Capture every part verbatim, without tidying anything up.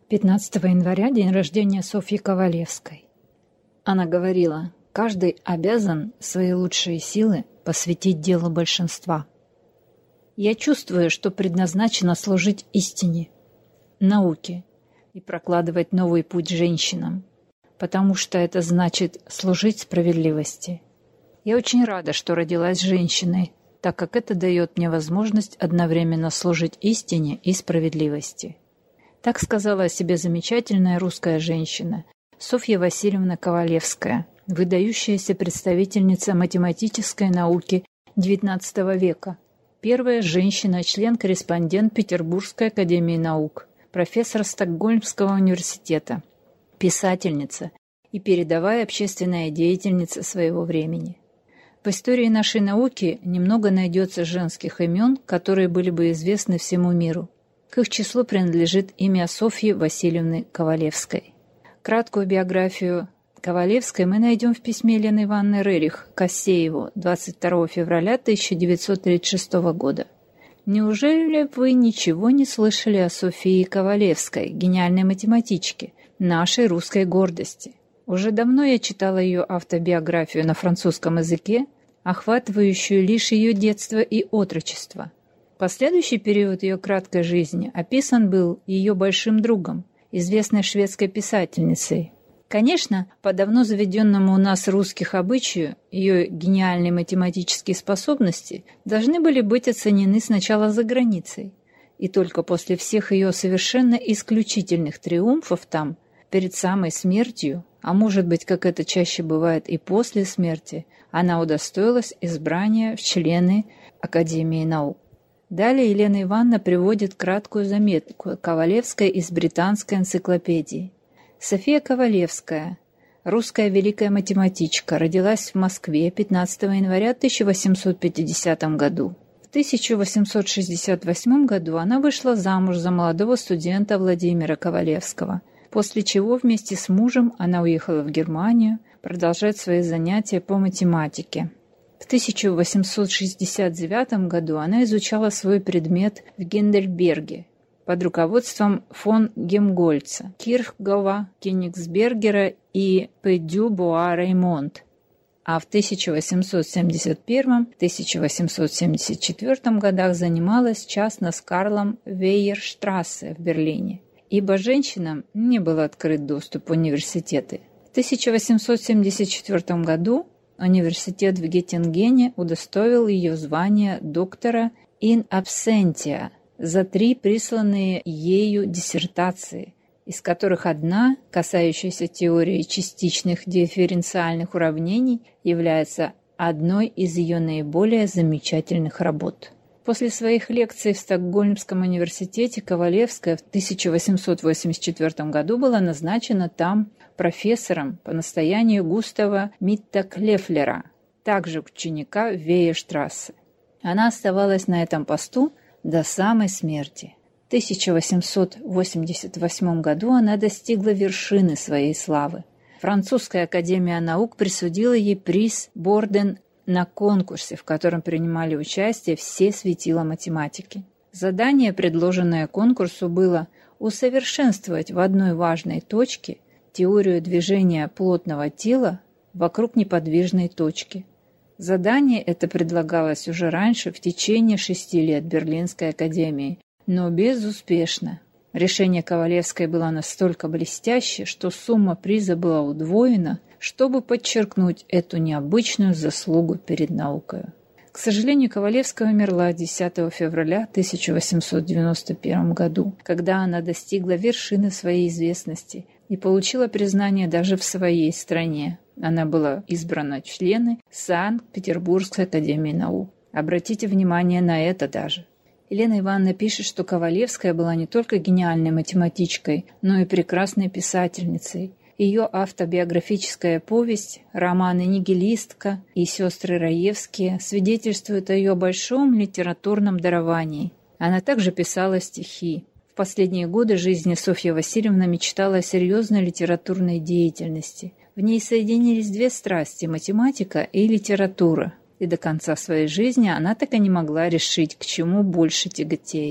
пятнадцатого января – день рождения Софьи Ковалевской. Она говорила: «Каждый обязан свои лучшие силы посвятить делу большинства. Я чувствую, что предназначена служить истине, науке и прокладывать новый путь женщинам, потому что это значит служить справедливости. Я очень рада, что родилась женщиной, так как это дает мне возможность одновременно служить истине и справедливости». Так сказала о себе замечательная русская женщина Софья Васильевна Ковалевская, выдающаяся представительница математической науки девятнадцатого века, первая женщина-член-корреспондент Петербургской академии наук, профессор Стокгольмского университета, писательница и передовая общественная деятельница своего времени. В истории нашей науки немного найдется женских имен, которые были бы известны всему миру. К их числу принадлежит имя Софьи Васильевны Ковалевской. Краткую биографию Ковалевской мы найдем в письме Елены Ивановны Рерих к Асееву двадцать второго февраля тысяча девятьсот тридцать шестого года. «Неужели вы ничего не слышали о Софии Ковалевской, гениальной математичке, нашей русской гордости? Уже давно я читала ее автобиографию на французском языке, охватывающую лишь ее детство и отрочество. Последующий период ее краткой жизни описан был ее большим другом, известной шведской писательницей. Конечно, по давно заведенному у нас русских обычаю, ее гениальные математические способности должны были быть оценены сначала за границей, и только после всех ее совершенно исключительных триумфов там, перед самой смертью, а может быть, как это чаще бывает и после смерти, она удостоилась избрания в члены Академии наук. Далее Елена Ивановна приводит краткую заметку Ковалевской из британской энциклопедии. София Ковалевская, русская великая математичка, родилась в Москве пятнадцатого января тысяча восемьсот пятидесятого году. В тысяча восемьсот шестьдесят восьмом году она вышла замуж за молодого студента Владимира Ковалевского, после чего вместе с мужем она уехала в Германию продолжать свои занятия по математике. В тысяча восемьсот шестьдесят девятом году она изучала свой предмет в Гейдельберге под руководством фон Гемгольца, Кирхгова, Кёнигсбергера и П. Дю Буа-Реймонт, а в тысяча восемьсот семьдесят первом — тысяча восемьсот семьдесят четвёртом годах занималась частно с Карлом Вейерштрассе в Берлине, ибо женщинам не был открыт доступ в университеты. В тысяча восемьсот семьдесят четвёртом году университет в Геттингене удостоил ее звания доктора in absentia за три присланные ею диссертации, из которых одна, касающаяся теории частичных дифференциальных уравнений, является одной из ее наиболее замечательных работ. После своих лекций в Стокгольмском университете Ковалевская в тысяча восемьсот восемьдесят четвёртом году была назначена там профессором по настоянию Густава Митта-Клефлера, также ученика Вейерштрассе. Она оставалась на этом посту до самой смерти. В тысяча восемьсот восемьдесят восьмом году она достигла вершины своей славы. Французская академия наук присудила ей приз Борден на конкурсе, в котором принимали участие все светила математики. Задание, предложенное конкурсу, было усовершенствовать в одной важной точке теорию движения плотного тела вокруг неподвижной точки. Задание это предлагалось уже раньше, в течение шести лет Берлинской академии, но безуспешно. Решение Ковалевской было настолько блестяще, что сумма приза была удвоена, чтобы подчеркнуть эту необычную заслугу перед наукой. К сожалению, Ковалевская умерла десятого февраля тысяча восемьсот девяносто первого году, когда она достигла вершины своей известности и получила признание даже в своей стране. Она была избрана в члены Санкт-Петербургской академии наук. Обратите внимание на это даже. Елена Ивановна пишет, что Ковалевская была не только гениальной математичкой, но и прекрасной писательницей. Ее автобиографическая повесть, романы «Нигилистка» и «Сестры Раевские» свидетельствуют о ее большом литературном даровании. Она также писала стихи. В последние годы жизни Софья Васильевна мечтала о серьезной литературной деятельности. В ней соединились две страсти – математика и литература. И до конца своей жизни она так и не могла решить, к чему больше тяготеет.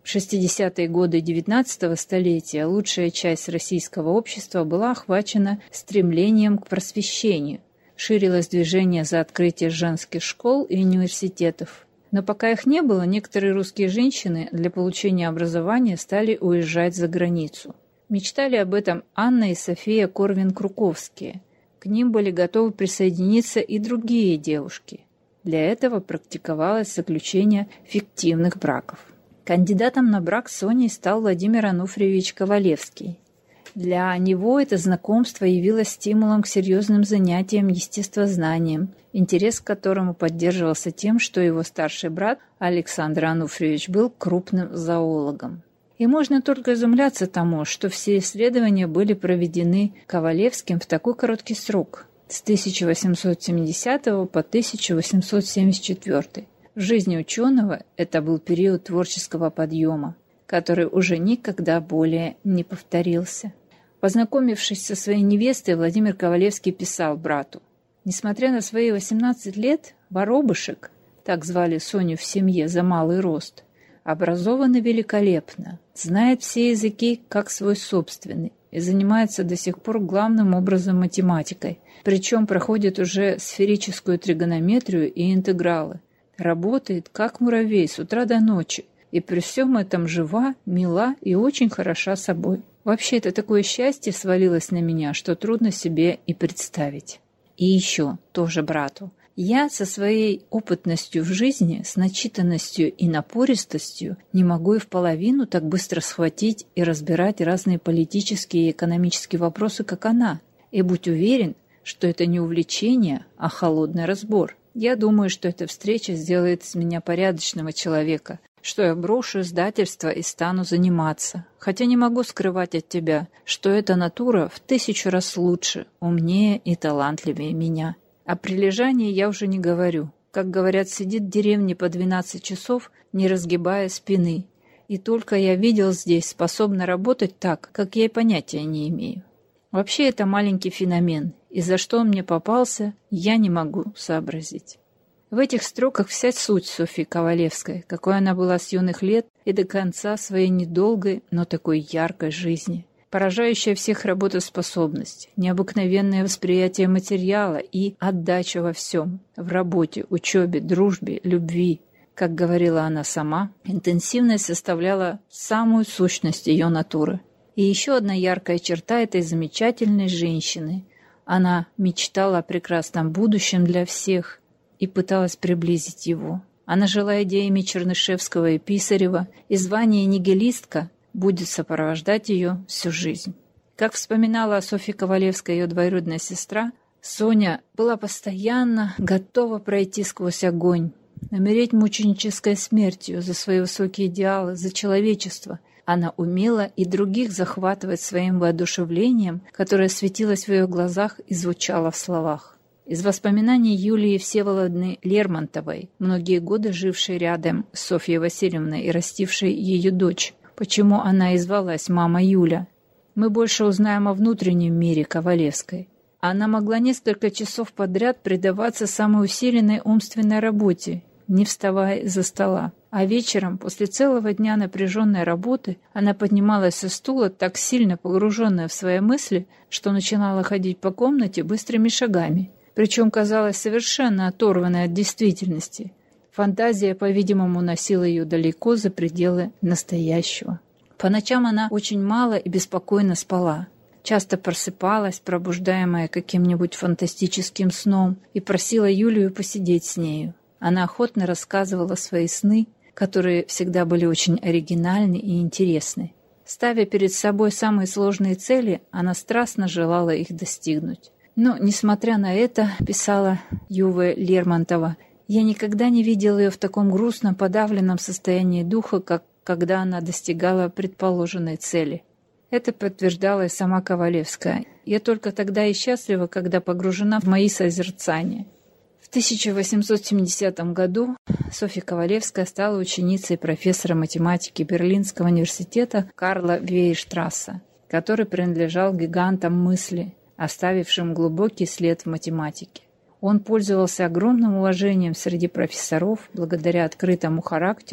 В шестидесятые годы девятнадцатого столетия лучшая часть российского общества была охвачена стремлением к просвещению. Ширилось движение за открытие женских школ и университетов. Но пока их не было, некоторые русские женщины для получения образования стали уезжать за границу. Мечтали об этом Анна и София Корвин-Круковские. К ним были готовы присоединиться и другие девушки. Для этого практиковалось заключение фиктивных браков. Кандидатом на брак с Соней стал Владимир Ануфриевич Ковалевский. Для него это знакомство явилось стимулом к серьезным занятиям естествознанием, интерес к которому поддерживался тем, что его старший брат Александр Ануфриевич был крупным зоологом. И можно только изумляться тому, что все исследования были проведены Ковалевским в такой короткий срок – с тысяча восемьсот семидесятого по тысяча восемьсот семьдесят четвёртый. В жизни ученого это был период творческого подъема, который уже никогда более не повторился. Познакомившись со своей невестой, Владимир Ковалевский писал брату: «Несмотря на свои восемнадцать лет, воробышек, так звали Соню в семье за малый рост, образована великолепно, знает все языки как свой собственный и занимается до сих пор главным образом математикой, причем проходит уже сферическую тригонометрию и интегралы. Работает как муравей с утра до ночи, и при всем этом жива, мила и очень хороша собой. Вообще, это такое счастье свалилось на меня, что трудно себе и представить». И еще, тоже брату: «Я со своей опытностью в жизни, с начитанностью и напористостью не могу и в половину так быстро схватить и разбирать разные политические и экономические вопросы, как она. И будь уверен, что это не увлечение, а холодный разбор. Я думаю, что эта встреча сделает из меня порядочного человека, что я брошу издательство и стану заниматься. Хотя не могу скрывать от тебя, что эта натура в тысячу раз лучше, умнее и талантливее меня. О прилежании я уже не говорю. Как говорят, сидит в деревне по двенадцать часов, не разгибая спины. И только я видел здесь, способна работать так, как я и понятия не имею. Вообще это маленький феномен, и за что он мне попался, я не могу сообразить». В этих строках вся суть Софьи Ковалевской, какой она была с юных лет и до конца своей недолгой, но такой яркой жизни. Поражающая всех работоспособность, необыкновенное восприятие материала и отдача во всем – в работе, учебе, дружбе, любви. Как говорила она сама, интенсивность составляла самую сущность ее натуры. И еще одна яркая черта этой замечательной женщины – она мечтала о прекрасном будущем для всех и пыталась приблизить его. Она жила идеями Чернышевского и Писарева, и звание нигилистка будет сопровождать ее всю жизнь. Как вспоминала о Софье Ковалевской ее двоюродная сестра, Соня была постоянно готова пройти сквозь огонь, умереть мученической смертью за свои высокие идеалы, за человечество. Она умела и других захватывать своим воодушевлением, которое светилось в ее глазах и звучало в словах. Из воспоминаний Юлии Всеволодны Лермонтовой, многие годы жившей рядом с Софьей Васильевной и растившей ее дочь, почему она и звалась «Мама Юля», мы больше узнаем о внутреннем мире Ковалевской. Она могла несколько часов подряд предаваться самой усиленной умственной работе, не вставая из-за стола. А вечером, после целого дня напряженной работы, она поднималась со стула, так сильно погруженная в свои мысли, что начинала ходить по комнате быстрыми шагами. Причем казалась совершенно оторванной от действительности. Фантазия, по-видимому, носила ее далеко за пределы настоящего. По ночам она очень мало и беспокойно спала. Часто просыпалась, пробуждаемая каким-нибудь фантастическим сном, и просила Юлию посидеть с нею. Она охотно рассказывала свои сны, которые всегда были очень оригинальны и интересны. Ставя перед собой самые сложные цели, она страстно желала их достигнуть. Но, несмотря на это, писала Юве Лермонтова, я никогда не видела ее в таком грустном, подавленном состоянии духа, как когда она достигала предположенной цели. Это подтверждала и сама Ковалевская. Я только тогда и счастлива, когда погружена в мои созерцания. В тысяча восемьсот семидесятом году Софья Ковалевская стала ученицей профессора математики Берлинского университета Карла Вейерштрасса, который принадлежал гигантам мысли, оставившим глубокий след в математике. Он пользовался огромным уважением среди профессоров благодаря открытому характеру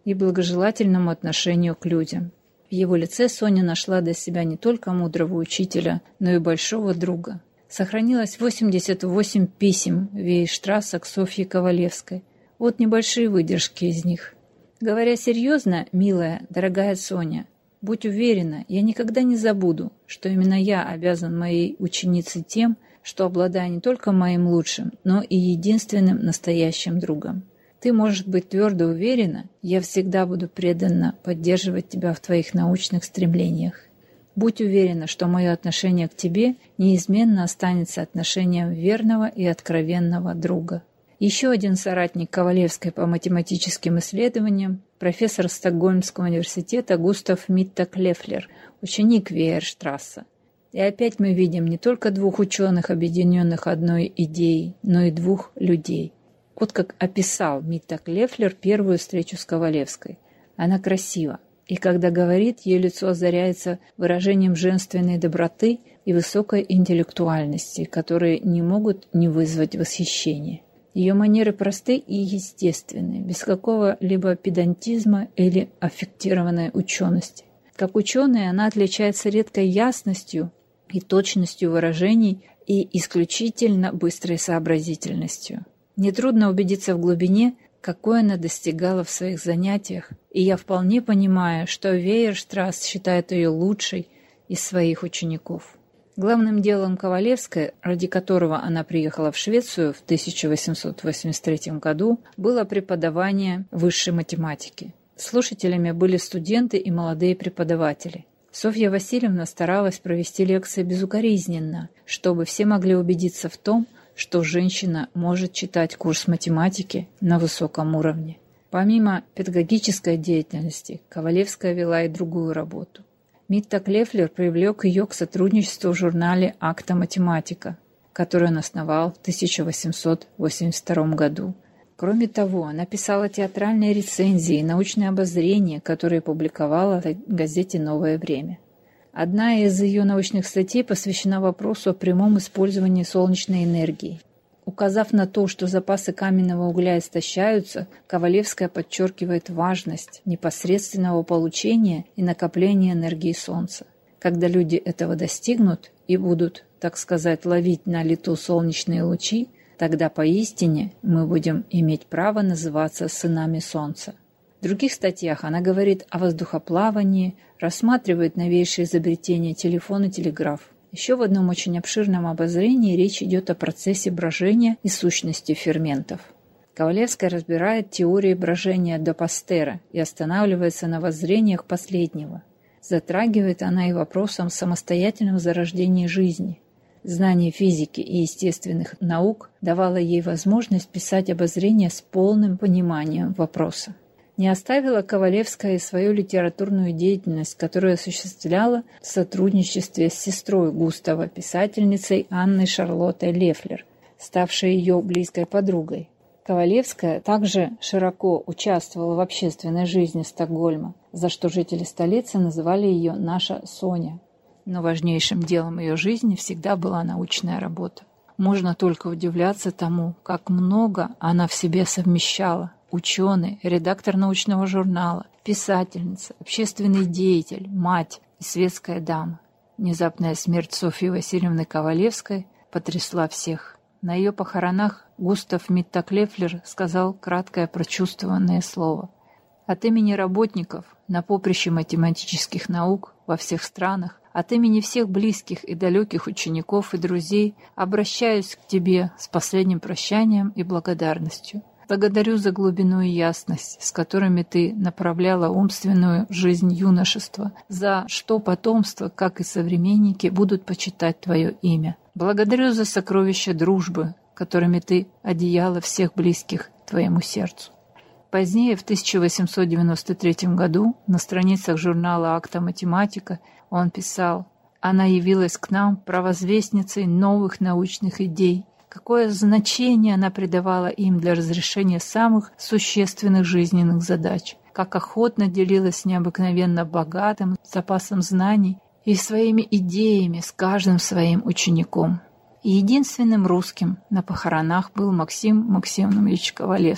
и благожелательному отношению к людям. В его лице Соня нашла для себя не только мудрого учителя, но и большого друга. Сохранилось восемьдесят восемь писем Вейерштрасса к Софье Ковалевской. Вот небольшие выдержки из них. «Говоря серьезно, милая, дорогая Соня, будь уверена, я никогда не забуду, что именно я обязан моей ученице тем, что обладаю не только моим лучшим, но и единственным настоящим другом. Ты можешь быть твердо уверена, я всегда буду преданно поддерживать тебя в твоих научных стремлениях. Будь уверена, что мое отношение к тебе неизменно останется отношением верного и откровенного друга». Еще один соратник Ковалевской по математическим исследованиям, профессор Стокгольмского университета Густав Митта-Клефлер, ученик Вейерштрасса. И опять мы видим не только двух ученых, объединенных одной идеей, но и двух людей. Вот как описал Митта-Клефлер первую встречу с Ковалевской. Она красива, и когда говорит, ее лицо озаряется выражением женственной доброты и высокой интеллектуальности, которые не могут не вызвать восхищения. Ее манеры просты и естественны, без какого-либо педантизма или аффектированной учености. Как ученая, она отличается редкой ясностью и точностью выражений и исключительно быстрой сообразительностью. Нетрудно убедиться в глубине, какой она достигала в своих занятиях, и я вполне понимаю, что Вейерштрасс считает ее лучшей из своих учеников. Главным делом Ковалевской, ради которого она приехала в Швецию в тысяча восемьсот восемьдесят третьем году, было преподавание высшей математики. Слушателями были студенты и молодые преподаватели. Софья Васильевна старалась провести лекции безукоризненно, чтобы все могли убедиться в том, что женщина может читать курс математики на высоком уровне. Помимо педагогической деятельности, Ковалевская вела и другую работу. Митта-Клефлер привлек ее к сотрудничеству в журнале «Акта математика», который он основал в тысяча восемьсот восемьдесят втором году. Кроме того, она писала театральные рецензии и научные обозрения, которые публиковала в газете «Новое время». Одна из ее научных статей посвящена вопросу о прямом использовании солнечной энергии. Указав на то, что запасы каменного угля истощаются, Ковалевская подчеркивает важность непосредственного получения и накопления энергии Солнца. Когда люди этого достигнут и будут, так сказать, ловить на лету солнечные лучи, тогда поистине мы будем иметь право называться сынами Солнца. В других статьях она говорит о воздухоплавании, рассматривает новейшие изобретения телефон и телеграф. Еще в одном очень обширном обозрении речь идет о процессе брожения и сущности ферментов. Ковалевская разбирает теории брожения до Пастера и останавливается на воззрениях последнего. Затрагивает она и вопросом о самостоятельном зарождении жизни. Знание физики и естественных наук давало ей возможность писать обозрения с полным пониманием вопроса. Не оставила Ковалевская и свою литературную деятельность, которую осуществляла в сотрудничестве с сестрой Густава, писательницей Анной Шарлоттой Лефлер, ставшей ее близкой подругой. Ковалевская также широко участвовала в общественной жизни Стокгольма, за что жители столицы называли ее «наша Соня». Но важнейшим делом ее жизни всегда была научная работа. Можно только удивляться тому, как много она в себе совмещала. Ученый, редактор научного журнала, писательница, общественный деятель, мать и светская дама. Внезапная смерть Софьи Васильевны Ковалевской потрясла всех. На ее похоронах Густав Митта-Клефлер сказал краткое прочувствованное слово. От имени работников на поприще математических наук во всех странах, от имени всех близких и далеких учеников и друзей обращаюсь к тебе с последним прощанием и благодарностью. Благодарю за глубину и ясность, с которыми ты направляла умственную жизнь юношества, за что потомство, как и современники, будут почитать твое имя. Благодарю за сокровища дружбы, которыми ты одеяла всех близких твоему сердцу. Позднее, в тысяча восемьсот девяносто третьем году, на страницах журнала «Акта математика» он писал: «Она явилась к нам провозвестницей новых научных идей. Какое значение она придавала им для разрешения самых существенных жизненных задач, как охотно делилась с необыкновенно богатым запасом знаний и своими идеями с каждым своим учеником». И единственным русским на похоронах был Максим Максимович Ковалевский.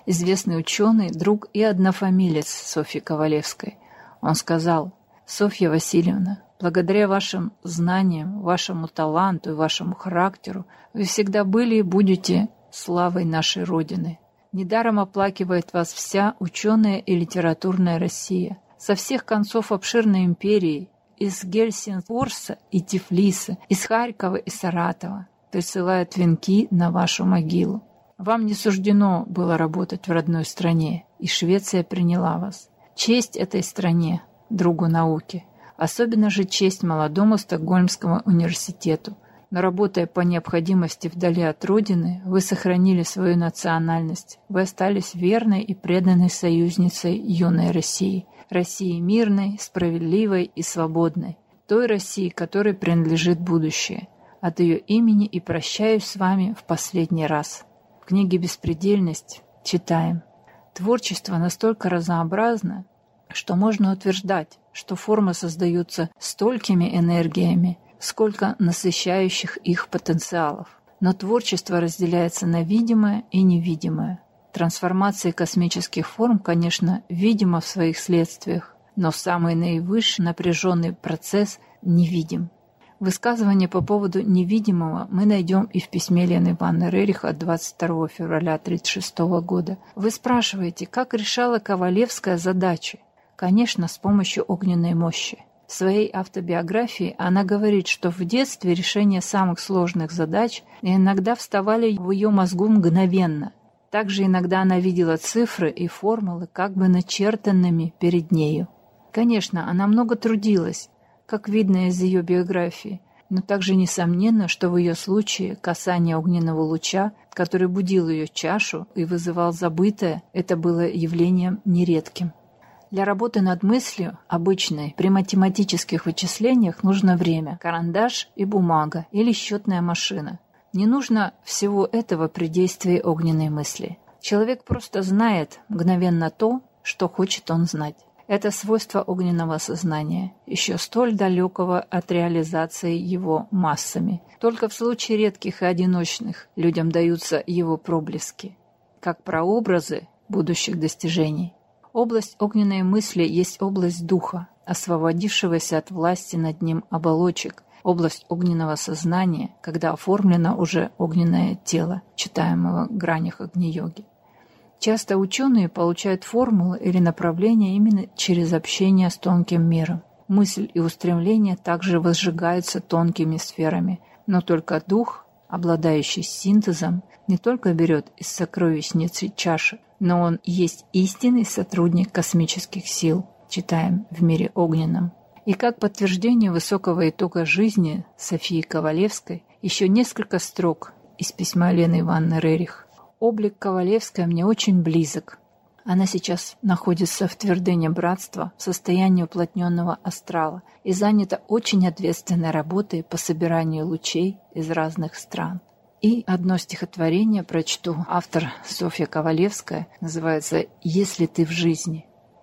известный ученый, друг и однофамилец Софьи Ковалевской. Он сказал: «Софья Васильевна, благодаря вашим знаниям, вашему таланту и вашему характеру вы всегда были и будете славой нашей Родины. Недаром оплакивает вас вся ученая и литературная Россия. Со всех концов обширной империи, из Гельсингфорса и Тифлиса, из Харькова и Саратова присылают венки на вашу могилу. Вам не суждено было работать в родной стране, и Швеция приняла вас. Честь этой стране, другу науки, особенно же честь молодому Стокгольмскому университету. Но работая по необходимости вдали от Родины, вы сохранили свою национальность, вы остались верной и преданной союзницей юной России, России мирной, справедливой и свободной, той России, которой принадлежит будущее. От ее имени и прощаюсь с вами в последний раз». В книге «Беспредельность» читаем: «Творчество настолько разнообразно, что можно утверждать, что формы создаются столькими энергиями, сколько насыщающих их потенциалов. Но творчество разделяется на видимое и невидимое. Трансформация космических форм, конечно, видима в своих следствиях, но самый наивысший напряженный процесс невидим». Высказывание по поводу невидимого мы найдем и в письме Лены Ивановны Рерих от двадцать второго февраля тысяча девятьсот тридцать шестого года. Вы спрашиваете, как решала Ковалевская задачи? Конечно, с помощью огненной мощи. В своей автобиографии она говорит, что в детстве решение самых сложных задач иногда вставали в ее мозгу мгновенно. Также иногда она видела цифры и формулы как бы начертанными перед нею. Конечно, она много трудилась, как видно из ее биографии, но также несомненно, что в ее случае касание огненного луча, который будил ее чашу и вызывал забытое, это было явлением нередким. Для работы над мыслью, обычной, при математических вычислениях нужно время, карандаш и бумага или счетная машина. Не нужно всего этого при действии огненной мысли. Человек просто знает мгновенно то, что хочет он знать. Это свойство огненного сознания, еще столь далекого от реализации его массами. Только в случае редких и одиночных людям даются его проблески, как прообразы будущих достижений. Область огненной мысли есть область духа, освободившегося от власти над ним оболочек, область огненного сознания, когда оформлено уже огненное тело, читаемого в гранях Агни-йоги. Часто ученые получают формулы или направления именно через общение с тонким миром. Мысль и устремления также возжигаются тонкими сферами, но только дух, обладающий синтезом, не только берет из сокровищницы чаши, но он есть истинный сотрудник космических сил, читаем в «Мире огненном». И как подтверждение высокого итога жизни Софьи Ковалевской еще несколько строк из письма Лены Ивановны Рерих. «Облик Ковалевской мне очень близок. Она сейчас находится в твердыне братства в состоянии уплотненного астрала и занята очень ответственной работой по собиранию лучей из разных стран». И одно стихотворение прочту. Автор Софья Ковалевская, называется «Если ты в жизни».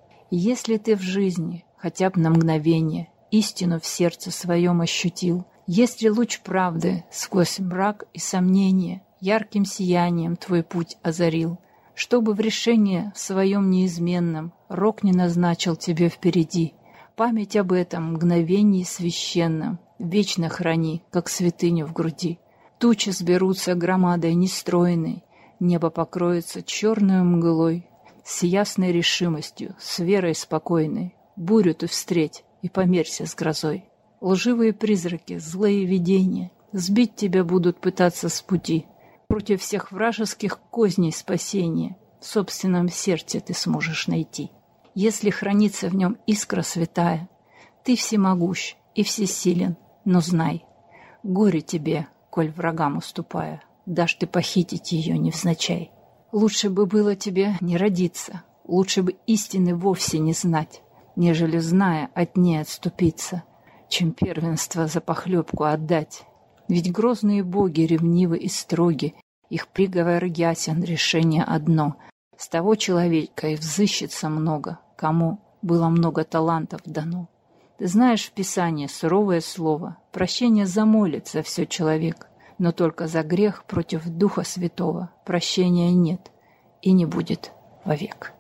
«Если ты в жизни, хотя бы на мгновение, истину в сердце своем ощутил, если луч правды сквозь мрак и сомнения ярким сиянием твой путь озарил, чтобы в решении своем неизменном рок не назначил тебе впереди, память об этом мгновении священном вечно храни, как святыню в груди. Тучи сберутся громадой нестройной, небо покроется черной мглой, с ясной решимостью, с верой спокойной, бурю ты встреть и померься с грозой. Лживые призраки, злые видения сбить тебя будут пытаться с пути. Против всех вражеских козней спасения в собственном сердце ты сможешь найти. Если хранится в нем искра святая, ты всемогущ и всесилен, но знай, горе тебе, коль врагам уступая, дашь ты похитить ее невзначай. Лучше бы было тебе не родиться, лучше бы истины вовсе не знать, нежели, зная, от ней отступиться, чем первенство за похлебку отдать. Ведь грозные боги ревнивы и строги, их приговор ясен, решение одно. С того человека и взыщется много, кому было много талантов дано. Ты знаешь в Писании суровое слово, прощение замолит за все человек, но только за грех против Духа Святого прощения нет, и не будет вовек.